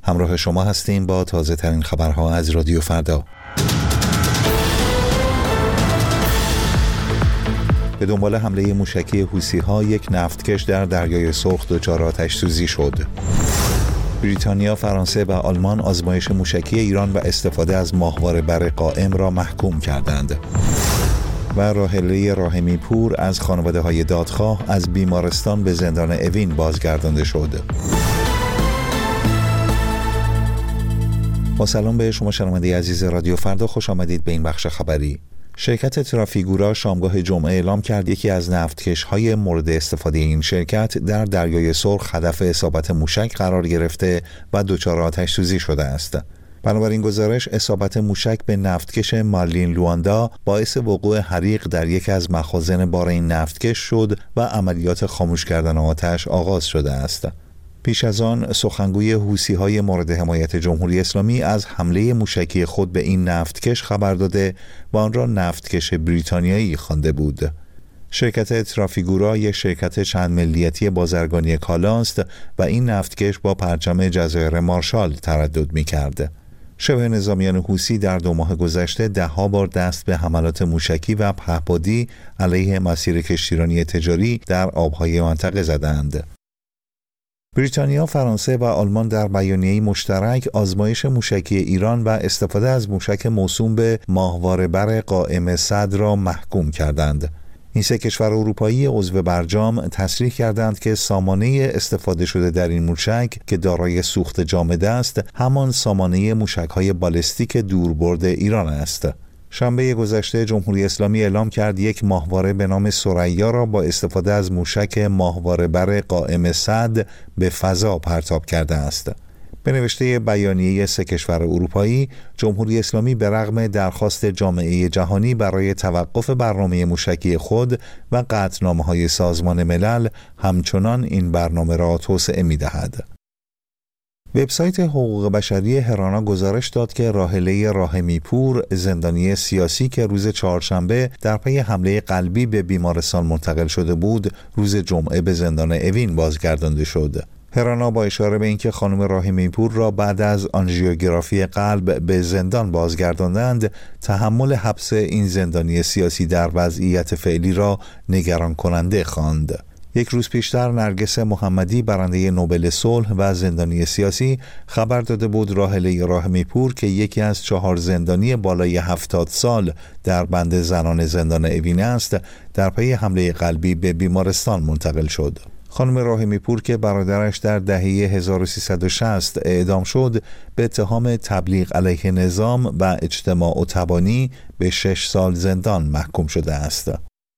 همراه شما هستیم با تازه ترین خبرها از رادیو فردا. به دنبال حمله موشکی حوثی‌ها یک نفتکش در دریای سرخ دچار آتش‌سوزی شد. بریتانیا، فرانسه و آلمان آزمایش موشکی ایران و استفاده از ماهواره بر قائم را محکوم کردند. و راحله راحمی پور از خانواده‌های دادخواه از بیمارستان به زندان اوین بازگردانده شد. با سلام به شما شنونده عزیز رادیو فردا، خوش آمدید به این بخش خبری. شرکت ترافیگورا شامگاه جمعه اعلام کرد یکی از نفتکش‌های مورد استفاده این شرکت در دریای سرخ هدف اصابت موشک قرار گرفته و دچار آتش‌سوزی شده است. بنابراین گزارش اصابت موشک به نفتکش مارلین لواندا باعث وقوع حریق در یکی از مخازن بار این نفتکش شد و عملیات خاموش کردن آتش آغاز شده است. پیش از آن سخنگوی حوثی‌های مورد حمایت جمهوری اسلامی از حمله موشکی خود به این نفتکش خبر داده و آن را نفتکش بریتانیایی خوانده بود. شرکت ترافیگورا یک شرکت چند ملیتی بازرگانی کالا است و این نفتکش با پرچم جزایر مارشال تردد می‌کرد. شبه نظامیان حوثی در 2 ماه گذشته 10 بار دست به حملات موشکی و پهپادی علیه مسیر کشتیرانی تجاری در آبهای منطقه زدند. بریتانیا، فرانسه و آلمان در بیانیه‌ای مشترک آزمایش موشکی ایران و استفاده از موشک موسوم به ماهواره بر قائم صد را محکوم کردند. این 3 کشور اروپایی عضو برجام تصریح کردند که سامانه استفاده شده در این موشک که دارای سوخت جامد است، همان سامانه موشک‌های بالستیک دوربرد ایران است. شنبه گذشته جمهوری اسلامی اعلام کرد یک ماهواره به نام ثریا را با استفاده از موشک ماهواره بر قائم صد به فضا پرتاب کرده است. به نوشته بیانیه 3 کشور اروپایی، جمهوری اسلامی به رغم درخواست جامعه جهانی برای توقف برنامه موشکی خود و قطعنامه‌های سازمان ملل همچنان این برنامه را توسعه می‌دهد. وبسایت حقوق بشری هرانا گزارش داد که راحله راحمی پور، زندانی سیاسی که روز چهارشنبه در پی حمله قلبی به بیمارستان منتقل شده بود، روز جمعه به زندان اوین بازگردانده شد. هرانا با اشاره به اینکه خانم راحمی پور را بعد از آنژیوگرافی قلب به زندان بازگرداندند، تحمل حبس این زندانی سیاسی در وضعیت فعلی را نگران کننده خواند. 1 روز پیشتر نرگس محمدی، برنده نوبل صلح و زندانی سیاسی، خبر داده بود راحله راحمی پور که یکی از 4 زندانی بالای 70 سال در بند زنان زندان اوین است، در پی حمله قلبی به بیمارستان منتقل شد. خانم راحمی پور که برادرش در دهه 1360 اعدام شد، به اتهام تبلیغ علیه نظام و اجتماع و تبانی به 6 سال زندان محکوم شده است.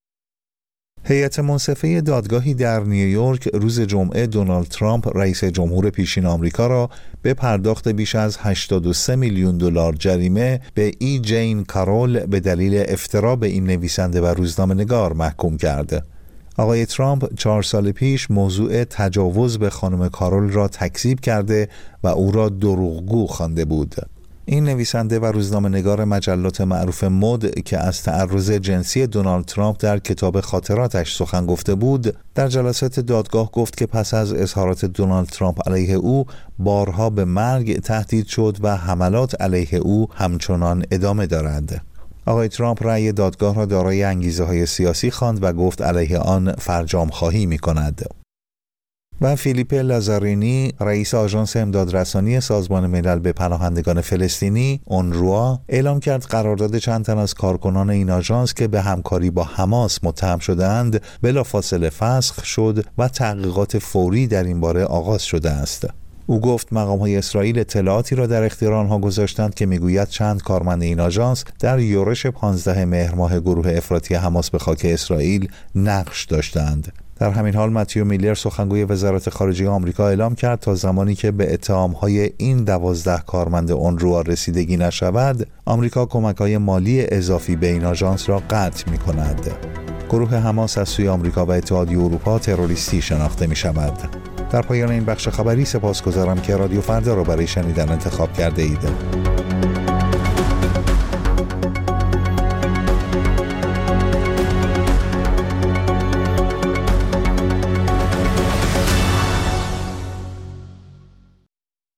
هیئت منصفه دادگاهی در نیویورک روز جمعه دونالد ترامپ، رئیس جمهور پیشین آمریکا را به پرداخت بیش از 83 میلیون دلار جریمه به ای جین کارول به دلیل افترا به این نویسنده و روزنامه‌نگار محکوم کرد. آقای ترامپ 4 سال پیش موضوع تجاوز به خانم کارول را تکذیب کرده و او را دروغگو خوانده بود. این نویسنده و روزنامه‌نگار مجلات معروف مد که از تعرض جنسی دونالد ترامپ در کتاب خاطراتش سخن گفته بود، در جلسات دادگاه گفت که پس از اظهارات دونالد ترامپ علیه او بارها به مرگ تهدید شد و حملات علیه او همچنان ادامه دارد. آقای ترامپ رأی دادگاه را دارای انگیزه‌های سیاسی خواند و گفت علیه آن فرجام خواهی می‌کند. و فیلیپ لازارینی، رئیس آژانس امدادرسانی سازمان ملل به پناهندگان فلسطینی اونروا، اعلام کرد قرارداد چند تن از کارکنان این آژانس که به همکاری با حماس متهم شده‌اند بلافاصله فسخ شد و تحقیقات فوری در این باره آغاز شده است. او گفت مقام‌های اسرائیل اطلاعاتی را در اختیار آنها گذاشتند که میگوید چند کارمند این آژانس در یورش 15 مهر ماه گروه افراطی حماس به خاک اسرائیل نقش داشتند. در همین حال متیو میلر، سخنگوی وزارت خارجه آمریکا، اعلام کرد تا زمانی که به اتهام‌های این 12 کارمند اونروا رسیدگی نشود، آمریکا کمک‌های مالی اضافی به این آژانس را قطع می‌کند. گروه حماس از سوی آمریکا و اتحادیه اروپا تروریستی شناخته می‌شود. در پایان این بخش خبری سپاسگزارم که رادیو فردا را برای شنیدن انتخاب کرده اید.